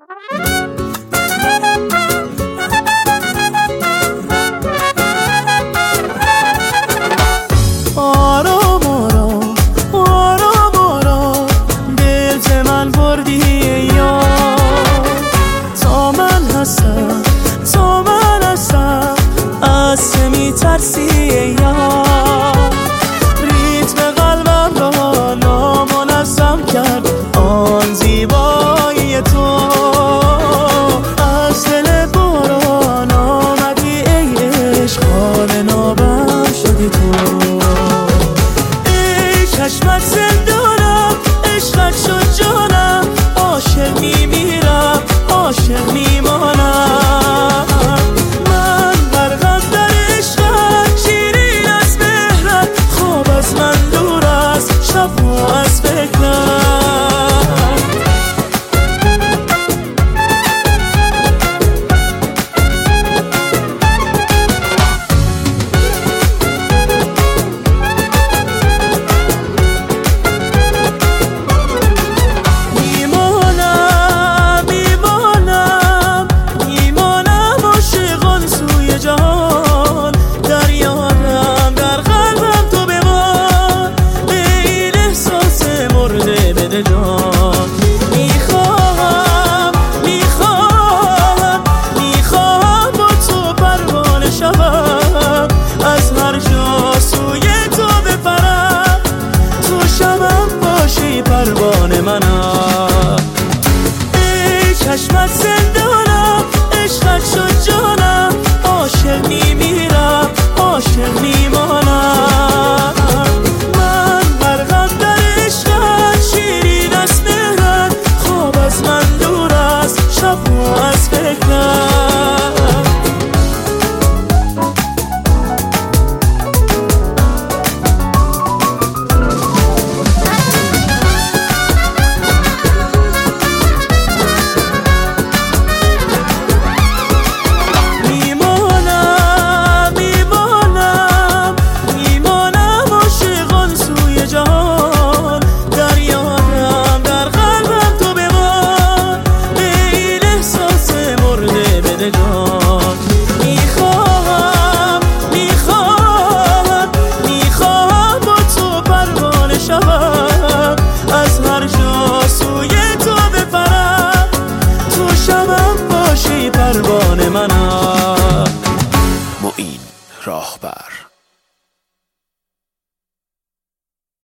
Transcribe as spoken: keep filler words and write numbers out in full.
آرام آرام آرام آرام دل ز من بردی یا تا من هستم تا من هستم از چه میترسی یا ریتم قلبم را نامنظم کرد آن زیبایی تو از دل باران آمدی ای عشق حال نابم شدی تو ای چشمت زندانم عشقت شد جانم عاشق میمیرم عاشق میمانم من غرقم در عشقت شیرین از مهرت خواب از من دور است شبها از فکرت میخواهم میخواهم میخواهم با تو پروانه شوم از هر جا سوی تو بپرم تو شبم باشی پروانه منم ای چشمت